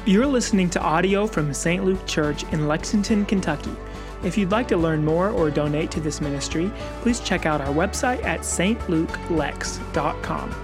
You're listening to audio from St. Luke Church in Lexington, Kentucky. If you'd like to learn more or donate to this ministry, please check out our website at stlukelex.com.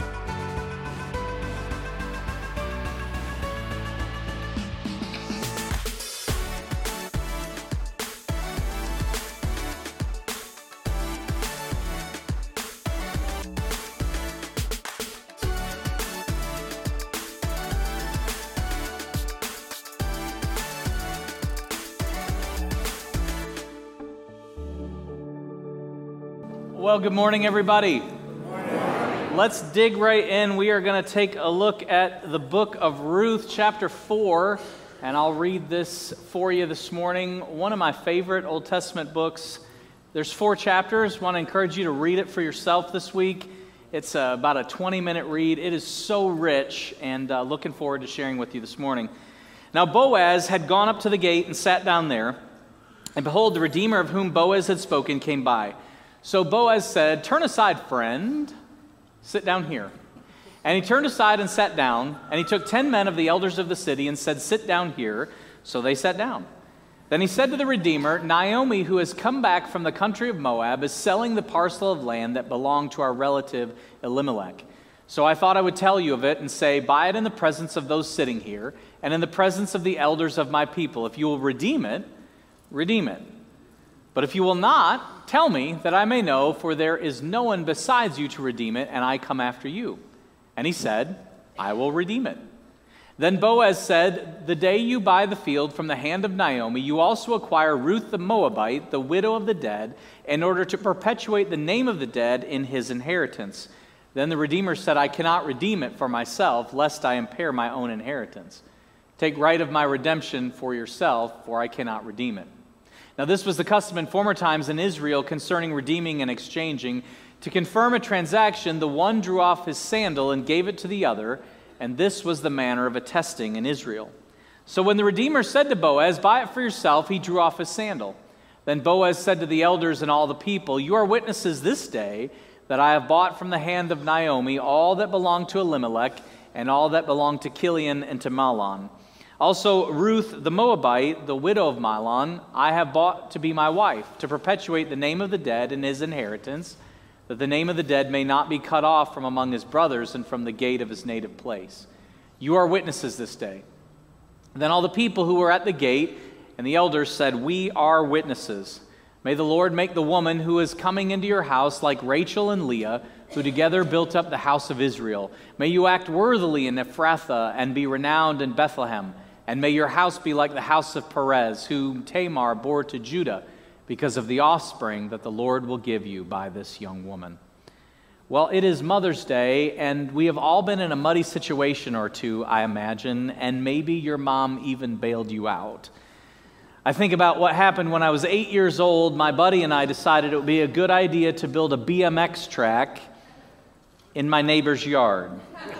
Well, good morning, everybody. Good morning. Let's dig right in. We are going to take a look at the book of Ruth, chapter 4, and I'll read this for you this morning. One of my favorite Old Testament books. There's 4 chapters. I want to encourage you to read it for yourself this week. It's about a 20-minute read. It is so rich, and looking forward to sharing with you this morning. Now, Boaz had gone up to the gate and sat down there, and behold, the Redeemer of whom Boaz had spoken came by. So Boaz said, "Turn aside, friend, sit down here." And he turned aside and sat down, and he took 10 men of the elders of the city and said, "Sit down here." So they sat down. Then he said to the Redeemer, "Naomi, who has come back from the country of Moab, is selling the parcel of land that belonged to our relative Elimelech. So I thought I would tell you of it and say, buy it in the presence of those sitting here, and in the presence of the elders of my people. If you will redeem it, redeem it. But if you will not, tell me, that I may know, for there is no one besides you to redeem it, and I come after you." And he said, "I will redeem it." Then Boaz said, "The day you buy the field from the hand of Naomi, you also acquire Ruth the Moabite, the widow of the dead, in order to perpetuate the name of the dead in his inheritance." Then the Redeemer said, "I cannot redeem it for myself, lest I impair my own inheritance. Take right of my redemption for yourself, for I cannot redeem it." Now this was the custom in former times in Israel concerning redeeming and exchanging. To confirm a transaction, the one drew off his sandal and gave it to the other, and this was the manner of attesting in Israel. So when the Redeemer said to Boaz, "Buy it for yourself," he drew off his sandal. Then Boaz said to the elders and all the people, "You are witnesses this day that I have bought from the hand of Naomi all that belonged to Elimelech and all that belonged to Chilion and to Mahlon. Also Ruth the Moabite, the widow of Mahlon, I have bought to be my wife, to perpetuate the name of the dead in his inheritance, that the name of the dead may not be cut off from among his brothers and from the gate of his native place. You are witnesses this day." Then all the people who were at the gate and the elders said, "We are witnesses. May the Lord make the woman who is coming into your house like Rachel and Leah, who together built up the house of Israel. May you act worthily in Ephrathah and be renowned in Bethlehem. And may your house be like the house of Perez, whom Tamar bore to Judah, because of the offspring that the Lord will give you by this young woman." Well, it is Mother's Day, and we have all been in a muddy situation or two, I imagine, and maybe your mom even bailed you out. I think about what happened when I was 8 years old. My buddy and I decided it would be a good idea to build a BMX track in my neighbor's yard.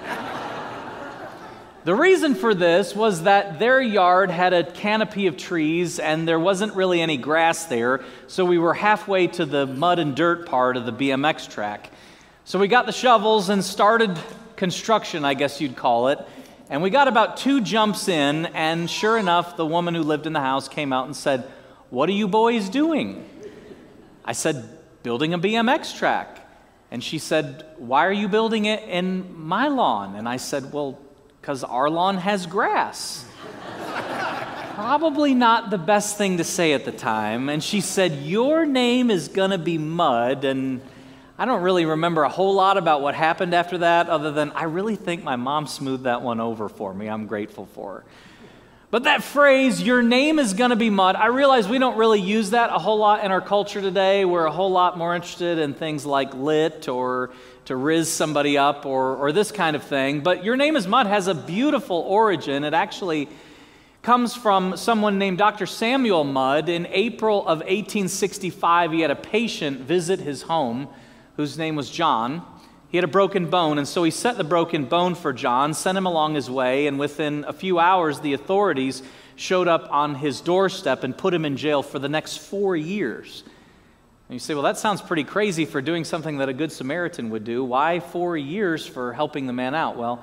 The reason for this was that their yard had a canopy of trees and there wasn't really any grass there, so we were halfway to the mud and dirt part of the BMX track. So we got the shovels and started construction, I guess you'd call it, and we got about 2 jumps in, and sure enough, the woman who lived in the house came out and said, "What are you boys doing?" I said, "Building a BMX track." And she said, "Why are you building it in my lawn?" And I said, "Well, because our lawn has grass." Probably not the best thing to say at the time. And she said, "Your name is going to be Mud." And I don't really remember a whole lot about what happened after that, other than I really think my mom smoothed that one over for me. I'm grateful for her. But that phrase, "your name is going to be mud," I realize we don't really use that a whole lot in our culture today. We're a whole lot more interested in things like lit or to riz somebody up or this kind of thing. But "your name is mud" has a beautiful origin. It actually comes from someone named Dr. Samuel Mudd. In April of 1865, he had a patient visit his home whose name was John. He had a broken bone, and so he set the broken bone for John, sent him along his way, and within a few hours, the authorities showed up on his doorstep and put him in jail for the next 4 years. And you say, well, that sounds pretty crazy for doing something that a good Samaritan would do. Why 4 years for helping the man out? Well,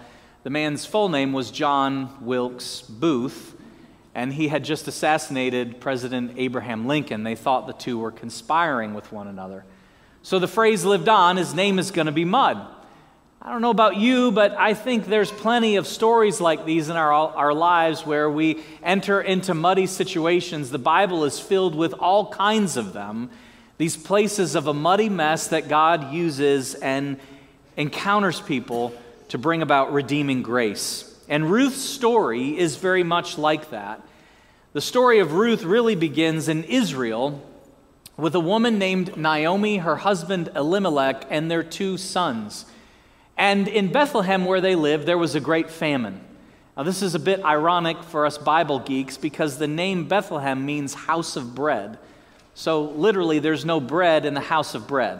The man's full name was John Wilkes Booth, and he had just assassinated President Abraham Lincoln. They thought the two were conspiring with one another. So the phrase lived on, his name is going to be mud. I don't know about you, but I think there's plenty of stories like these in our lives where we enter into muddy situations. The Bible is filled with all kinds of them, these places of a muddy mess that God uses and encounters people to bring about redeeming grace. And Ruth's story is very much like that. The story of Ruth really begins in Israel with a woman named Naomi, her husband Elimelech, and their 2 sons. And in Bethlehem, where they lived, there was a great famine. Now, this is a bit ironic for us Bible geeks because the name Bethlehem means house of bread. So literally, there's no bread in the house of bread.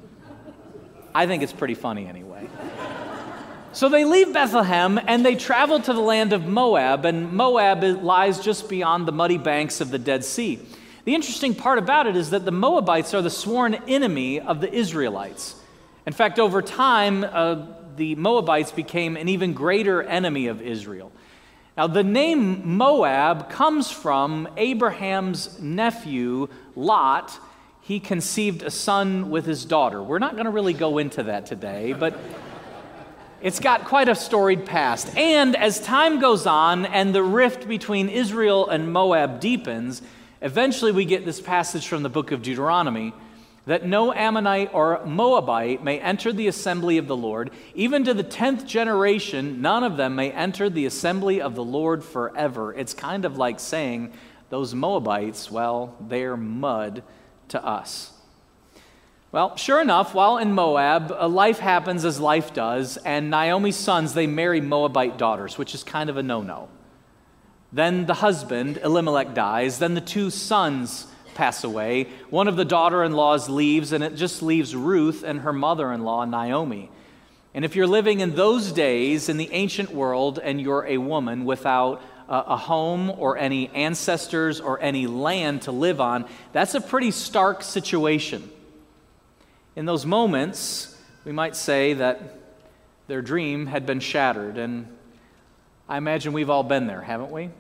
I think it's pretty funny anyway. So they leave Bethlehem and they travel to the land of Moab, and Moab lies just beyond the muddy banks of the Dead Sea. The interesting part about it is that the Moabites are the sworn enemy of the Israelites. In fact, over time, the Moabites became an even greater enemy of Israel. Now, the name Moab comes from Abraham's nephew, Lot. He conceived a son with his daughter. We're not going to really go into that today, but it's got quite a storied past. And as time goes on and the rift between Israel and Moab deepens, eventually we get this passage from the book of Deuteronomy that no Ammonite or Moabite may enter the assembly of the Lord. Even to the 10th generation, none of them may enter the assembly of the Lord forever. It's kind of like saying those Moabites, well, they're mud to us. Well, sure enough, while in Moab, life happens as life does, and Naomi's sons, they marry Moabite daughters, which is kind of a no-no. Then the husband, Elimelech, dies. Then the 2 sons pass away. One of the daughter-in-laws leaves, and it just leaves Ruth and her mother-in-law, Naomi. And if you're living in those days in the ancient world and you're a woman without a home or any ancestors or any land to live on, that's a pretty stark situation. In those moments, we might say that their dream had been shattered, and I imagine we've all been there, haven't we?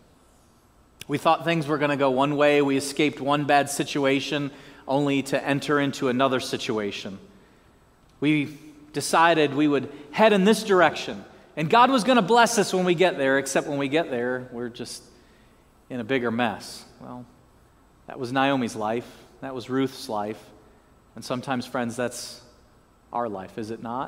We thought things were going to go one way, we escaped one bad situation, only to enter into another situation. We decided we would head in this direction, and God was going to bless us when we get there, except when we get there, we're just in a bigger mess. Well, that was Naomi's life, that was Ruth's life. And sometimes, friends, that's our life, is it not?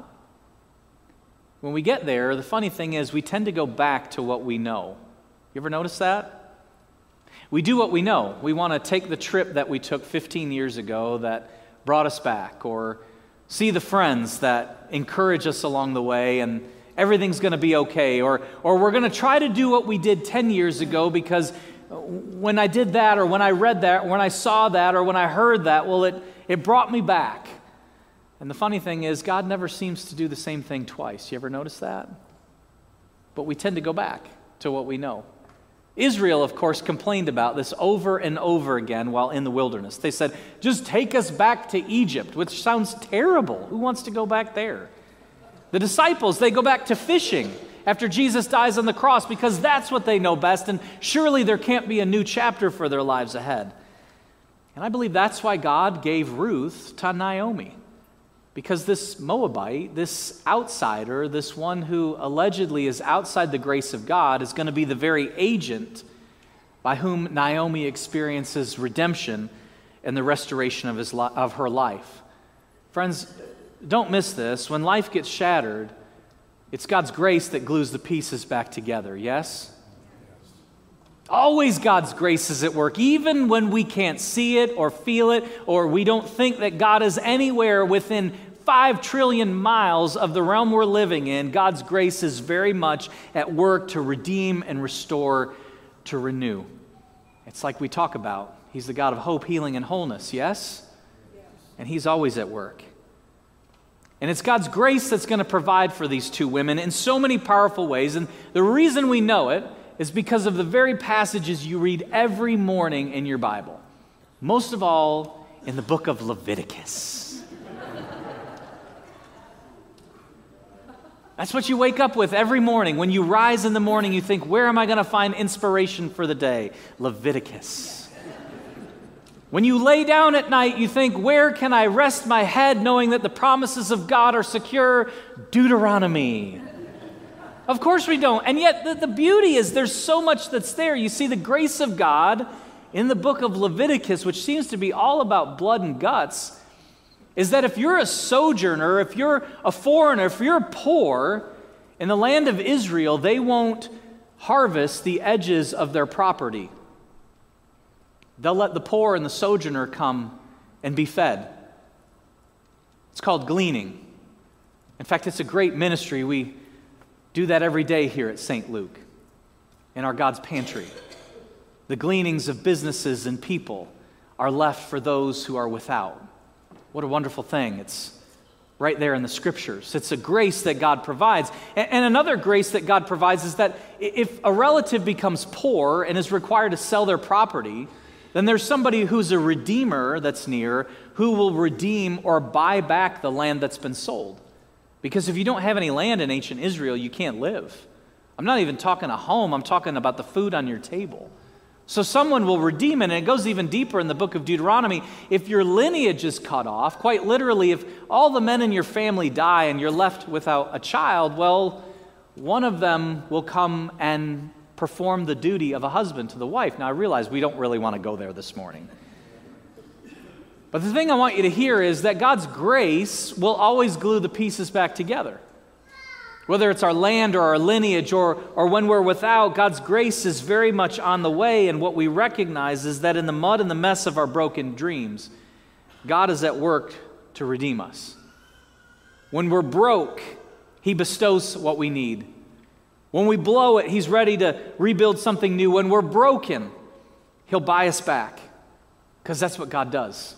When we get there, the funny thing is we tend to go back to what we know. You ever notice that? We do what we know. We want to take the trip that we took 15 years ago that brought us back, or see the friends that encourage us along the way and everything's going to be okay, or we're going to try to do what we did 10 years ago because when I did that, or when I read that, or when I saw that, or when I heard that, well, it brought me back. And the funny thing is, God never seems to do the same thing twice. You ever notice that? But we tend to go back to what we know. Israel, of course, complained about this over and over again while in the wilderness. They said, just take us back to Egypt, which sounds terrible. Who wants to go back there? The disciples, they go back to fishing after Jesus dies on the cross because that's what they know best, and surely there can't be a new chapter for their lives ahead. And I believe that's why God gave Ruth to Naomi, because this Moabite, this outsider, this one who allegedly is outside the grace of God, is going to be the very agent by whom Naomi experiences redemption and the restoration of her life. Friends, don't miss this. When life gets shattered, it's God's grace that glues the pieces back together, yes? Always God's grace is at work, even when we can't see it or feel it, or we don't think that God is anywhere within 5 trillion miles of the realm we're living in. God's grace is very much at work to redeem and restore, to renew. It's like we talk about. He's the God of hope, healing, and wholeness, yes? And He's always at work. And it's God's grace that's going to provide for these 2 women in so many powerful ways. And the reason we know it is because of the very passages you read every morning in your Bible. Most of all, in the book of Leviticus. That's what you wake up with every morning. When you rise in the morning, you think, where am I going to find inspiration for the day? Leviticus. When you lay down at night, you think, where can I rest my head knowing that the promises of God are secure? Deuteronomy. Of course we don't. And yet the beauty is there's so much that's there. You see the grace of God in the book of Leviticus, which seems to be all about blood and guts, is that if you're a sojourner, if you're a foreigner, if you're poor in the land of Israel, they won't harvest the edges of their property. They'll let the poor and the sojourner come and be fed. It's called gleaning. In fact, it's a great ministry. We do that every day here at St. Luke in our God's pantry. The gleanings of businesses and people are left for those who are without. What a wonderful thing. It's right there in the scriptures. It's a grace that God provides. And another grace that God provides is that if a relative becomes poor and is required to sell their property, then there's somebody who's a redeemer that's near who will redeem or buy back the land that's been sold. Because if you don't have any land in ancient Israel, you can't live. I'm not even talking a home. I'm talking about the food on your table. So someone will redeem it, and it goes even deeper in the book of Deuteronomy. If your lineage is cut off, quite literally, if all the men in your family die and you're left without a child, well, one of them will come and perform the duty of a husband to the wife. Now, I realize we don't really want to go there this morning. But the thing I want you to hear is that God's grace will always glue the pieces back together. Whether it's our land or our lineage or when we're without, God's grace is very much on the way, and what we recognize is that in the mud and the mess of our broken dreams, God is at work to redeem us. When we're broke, He bestows what we need. When we blow it, He's ready to rebuild something new. When we're broken, He'll buy us back, because that's what God does.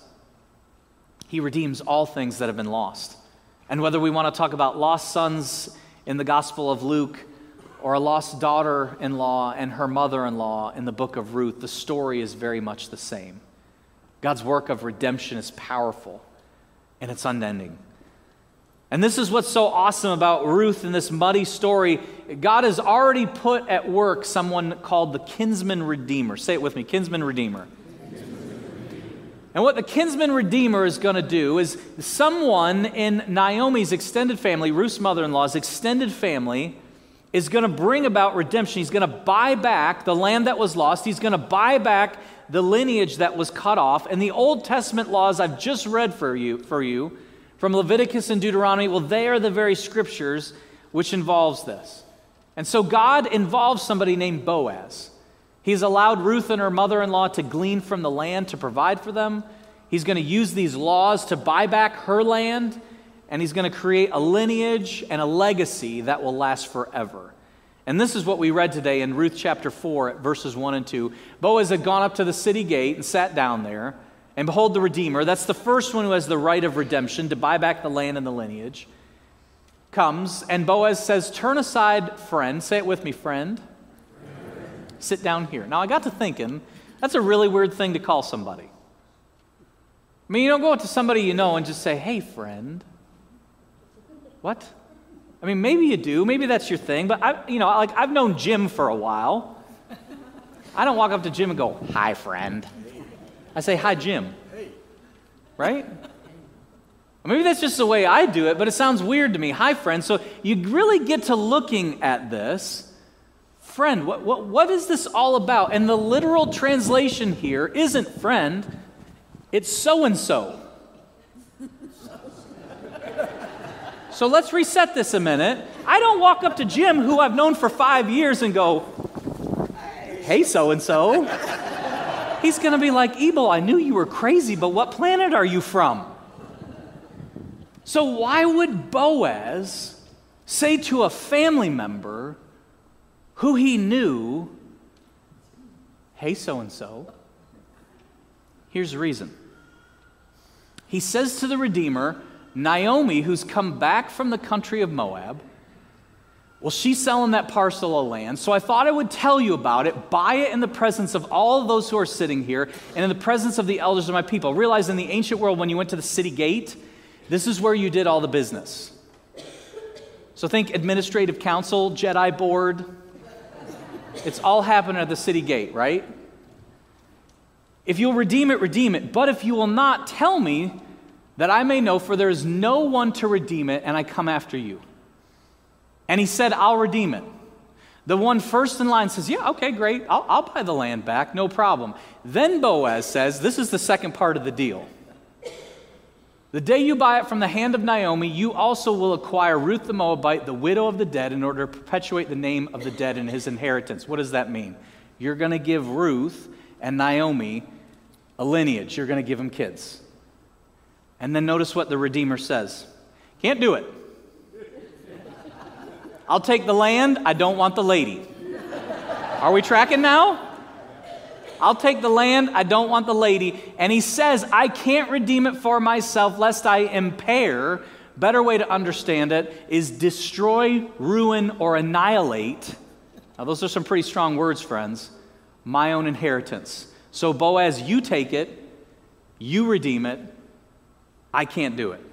He redeems all things that have been lost. And whether we want to talk about lost sons in the Gospel of Luke, or a lost daughter-in-law and her mother-in-law in the book of Ruth, the story is very much the same. God's work of redemption is powerful, and it's unending. And this is what's so awesome about Ruth in this muddy story. God has already put at work someone called the kinsman redeemer. Say it with me, kinsman redeemer. And what the kinsman redeemer is going to do is someone in Naomi's extended family, Ruth's mother-in-law's extended family, is going to bring about redemption. He's going to buy back the land that was lost. He's going to buy back the lineage that was cut off. And the Old Testament laws I've just read for you from Leviticus and Deuteronomy, well, they are the very scriptures which involves this. And so God involves somebody named Boaz. He's allowed Ruth and her mother-in-law to glean from the land to provide for them. He's going to use these laws to buy back her land, and he's going to create a lineage and a legacy that will last forever. And this is what we read today in Ruth chapter 4, verses 1 and 2. Boaz had gone up to the city gate and sat down there, and behold, the Redeemer, that's the first one who has the right of redemption to buy back the land and the lineage, comes, and Boaz says, "Turn aside, friend." Say it with me, friend. Sit down here. Now, I got to thinking, that's a really weird thing to call somebody. I mean, you don't go up to somebody you know and just say, "Hey, friend." What? I mean, maybe you do. Maybe that's your thing. But, I've known Jim for a while. I don't walk up to Jim and go, "Hi, friend." I say, "Hi, Jim." Right? Maybe that's just the way I do it, but it sounds weird to me. "Hi, friend." So you really get to looking at this. Friend, what is this all about? And the literal translation here isn't friend, it's so-and-so. So let's reset this a minute. I don't walk up to Jim, who I've known for 5 years, and go, "Hey, so-and-so." He's going to be like, "Ebel, I knew you were crazy, but what planet are you from?" So why would Boaz say to a family member who he knew, "Hey, so-and-so"? Here's the reason. He says to the Redeemer, Naomi, who's come back from the country of Moab, well, she's selling that parcel of land, so I thought I would tell you about it, buy it in the presence of all of those who are sitting here, and in the presence of the elders of my people. Realize in the ancient world, when you went to the city gate, this is where you did all the business. So think administrative council, Jedi board. It's all happening at the city gate, right? If you'll redeem it, redeem it. But if you will not, tell me, that I may know, for there is no one to redeem it, and I come after you. And he said, I'll redeem it. The one first in line says, yeah, okay, great. I'll buy the land back, no problem. Then Boaz says, this is the second part of the deal. The day you buy it from the hand of Naomi, you also will acquire Ruth the Moabite, the widow of the dead, in order to perpetuate the name of the dead in his inheritance. What does that mean? You're going to give Ruth and Naomi a lineage. You're going to give them kids. And then notice what the Redeemer says. Can't do it. I'll take the land. I don't want the lady. Are we tracking now? I'll take the land, I don't want the lady. And he says, I can't redeem it for myself lest I impair. Better way to understand it is destroy, ruin, or annihilate. Now those are some pretty strong words, friends. My own inheritance. So Boaz, you take it, you redeem it. I can't do it.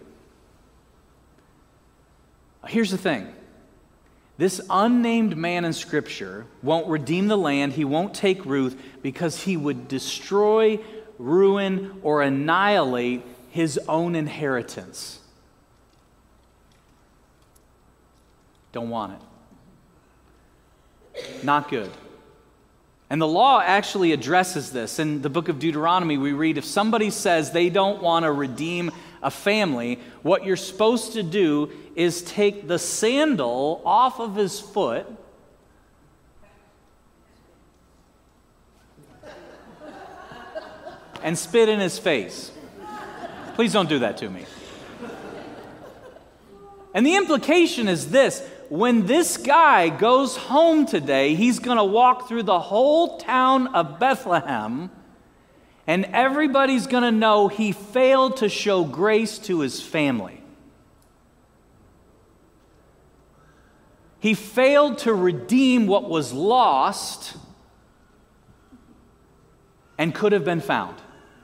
Here's the thing. This unnamed man in Scripture won't redeem the land, he won't take Ruth, because he would destroy, ruin, or annihilate his own inheritance. Don't want it. Not good. And the law actually addresses this. In the book of Deuteronomy, we read, if somebody says they don't want to redeem a family, what you're supposed to do is take the sandal off of his foot and spit in his face. Please don't do that to me. And the implication is this: when this guy goes home today, he's going to walk through the whole town of Bethlehem, and everybody's going to know he failed to show grace to his family. He failed to redeem what was lost and could have been found.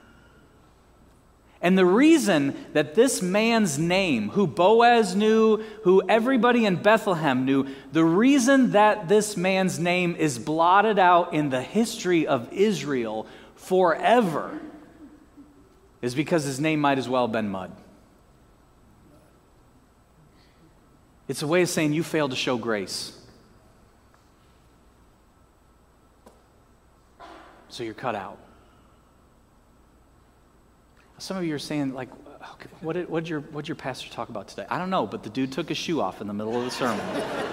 And the reason that this man's name, who Boaz knew, who everybody in Bethlehem knew, the reason that this man's name is blotted out in the history of Israel forever is because his name might as well have been mud. It's a way of saying you failed to show grace. So you're cut out. Some of you are saying, like, okay, what did your pastor talk about today? I don't know, but the dude took his shoe off in the middle of the sermon.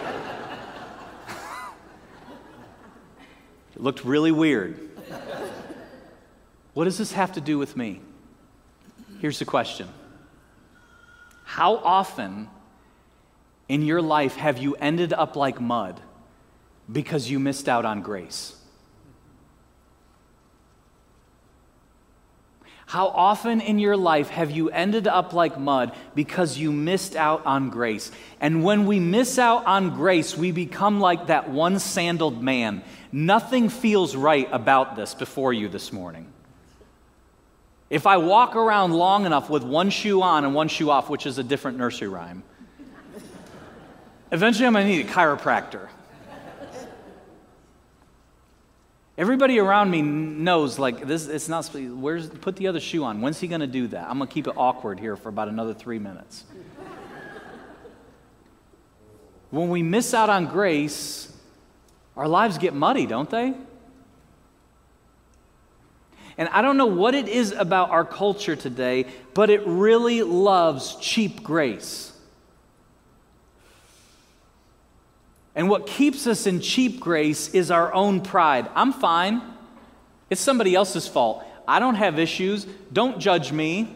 It looked really weird. What does this have to do with me? Here's the question. How often in your life have you ended up like mud because you missed out on grace? How often in your life have you ended up like mud because you missed out on grace? And when we miss out on grace, we become like that one-sandaled man. Nothing feels right about this before you this morning. If I walk around long enough with one shoe on and one shoe off, which is a different nursery rhyme, eventually I'm going to need a chiropractor. Everybody around me knows, like, this. It's not. Put the other shoe on. When's he going to do that? I'm going to keep it awkward here for about another 3 minutes. When we miss out on grace, our lives get muddy, don't they? And I don't know what it is about our culture today, but it really loves cheap grace. And what keeps us in cheap grace is our own pride. I'm fine. It's somebody else's fault. I don't have issues. Don't judge me.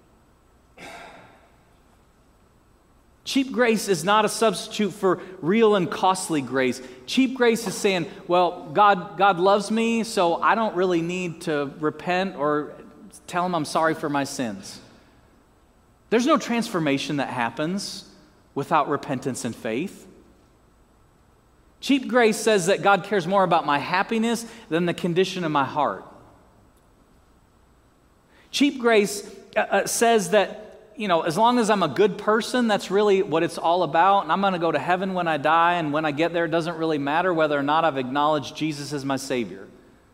Cheap grace is not a substitute for real and costly grace. Cheap grace is saying, well, God loves me, so I don't really need to repent or tell him I'm sorry for my sins. There's no transformation that happens without repentance and faith. Cheap grace says that God cares more about my happiness than the condition of my heart. Cheap grace says that as long as I'm a good person, that's really what it's all about, and I'm going to go to heaven when I die, and when I get there, it doesn't really matter whether or not I've acknowledged Jesus as my Savior.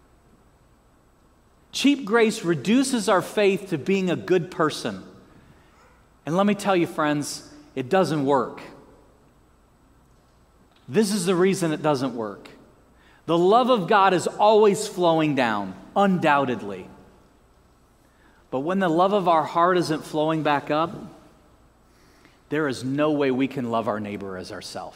Cheap grace reduces our faith to being a good person. And let me tell you, friends, it doesn't work. This is the reason it doesn't work. The love of God is always flowing down, undoubtedly. But when the love of our heart isn't flowing back up, there is no way we can love our neighbor as ourselves.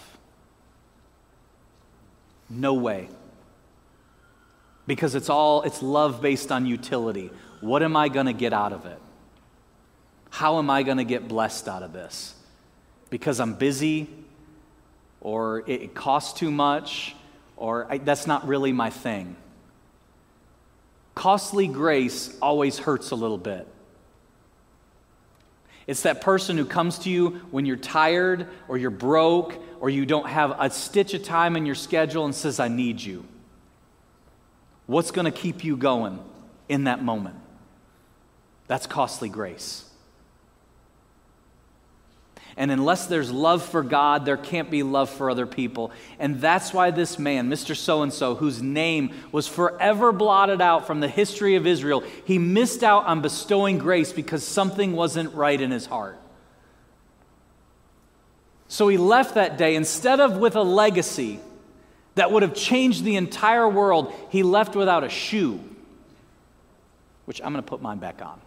No way. Because it's love based on utility. What am I going to get out of it? How am I going to get blessed out of this? Because I'm busy, or it costs too much, or that's not really my thing. Costly grace always hurts a little bit. It's that person who comes to you when you're tired, or you're broke, or you don't have a stitch of time in your schedule and says, I need you. What's going to keep you going in that moment? That's costly grace. And unless there's love for God, there can't be love for other people. And that's why this man, Mr. So-and-so, whose name was forever blotted out from the history of Israel, he missed out on bestowing grace because something wasn't right in his heart. So he left that day, instead of with a legacy that would have changed the entire world, he left without a shoe, which I'm going to put mine back on.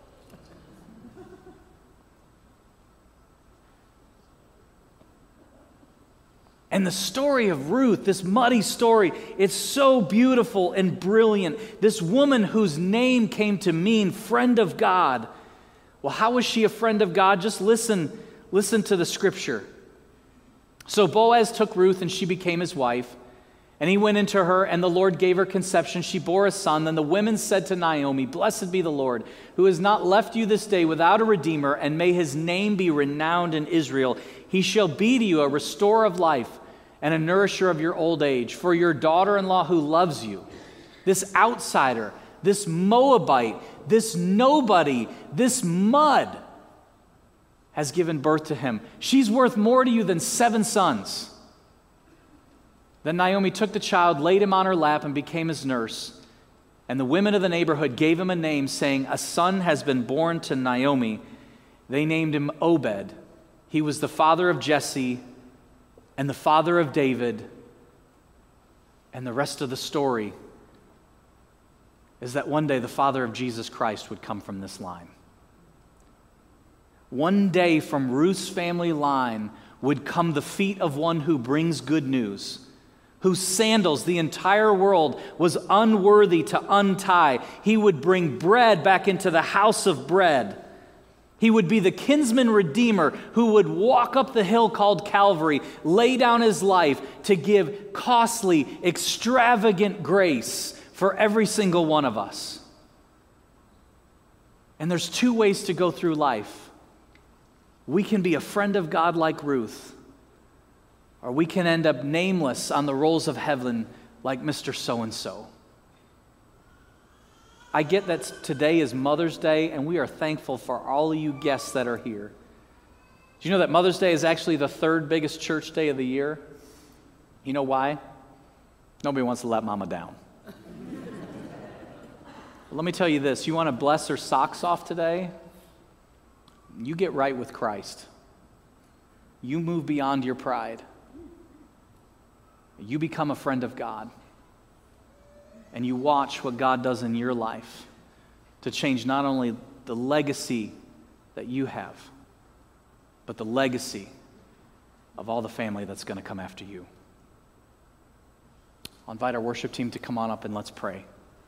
And the story of Ruth, this muddy story, it's so beautiful and brilliant. This woman whose name came to mean friend of God. Well, how was she a friend of God? Just listen to the scripture. So Boaz took Ruth and she became his wife. And he went into her, and the Lord gave her conception. She bore a son. Then the women said to Naomi, Blessed be the Lord, who has not left you this day without a redeemer, and may his name be renowned in Israel. He shall be to you a restorer of life and a nourisher of your old age. For your daughter-in-law who loves you, this outsider, this Moabite, this nobody, this mud, has given birth to him. She's worth more to you than 7 sons. Then Naomi took the child, laid him on her lap, and became his nurse. And the women of the neighborhood gave him a name, saying, A son has been born to Naomi. They named him Obed. He was the father of Jesse and the father of David. And the rest of the story is that one day the father of Jesus Christ would come from this line. One day from Ruth's family line would come the feet of one who brings good news, whose sandals the entire world was unworthy to untie. He would bring bread back into the house of bread. He would be the kinsman redeemer who would walk up the hill called Calvary, lay down his life to give costly, extravagant grace for every single one of us. And there's 2 ways to go through life. We can be a friend of God like Ruth, or we can end up nameless on the rolls of heaven like Mr. So-and-so. I get that today is Mother's Day, and we are thankful for all of you guests that are here. Do you know that Mother's Day is actually the 3rd biggest church day of the year? You know why? Nobody wants to let Mama down. Let me tell you this. You want to bless her socks off today? You get right with Christ. You move beyond your pride. You become a friend of God, and you watch what God does in your life to change not only the legacy that you have, but the legacy of all the family that's going to come after you. I'll invite our worship team to come on up and let's pray.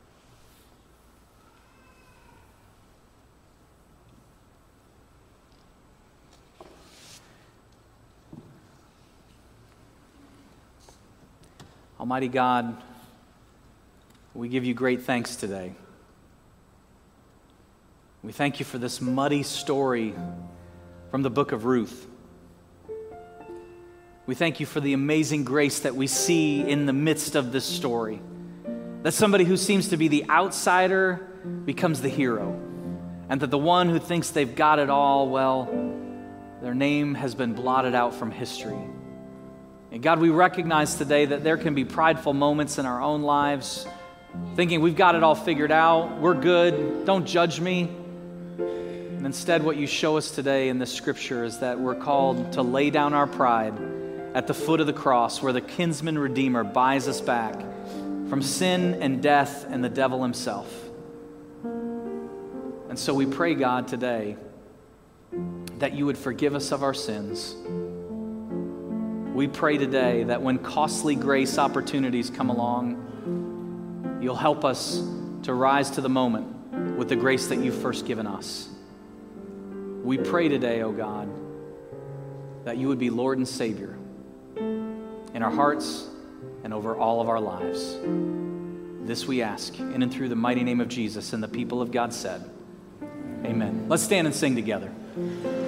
Almighty God, we give you great thanks today. We thank you for this muddy story from the book of Ruth. We thank you for the amazing grace that we see in the midst of this story. That somebody who seems to be the outsider becomes the hero. and that the one who thinks they've got it all, well, their name has been blotted out from history. And God, we recognize today that there can be prideful moments in our own lives, thinking we've got it all figured out, we're good, don't judge me. And instead, what you show us today in this scripture is that we're called to lay down our pride at the foot of the cross, where the kinsman redeemer buys us back from sin and death and the devil himself. And so we pray, God, today that you would forgive us of our sins. We pray today that when costly grace opportunities come along, you'll help us to rise to the moment with the grace that you've first given us. We pray today, oh God, that you would be Lord and Savior in our hearts and over all of our lives. This we ask in and through the mighty name of Jesus, and the people of God said, amen. Let's stand and sing together.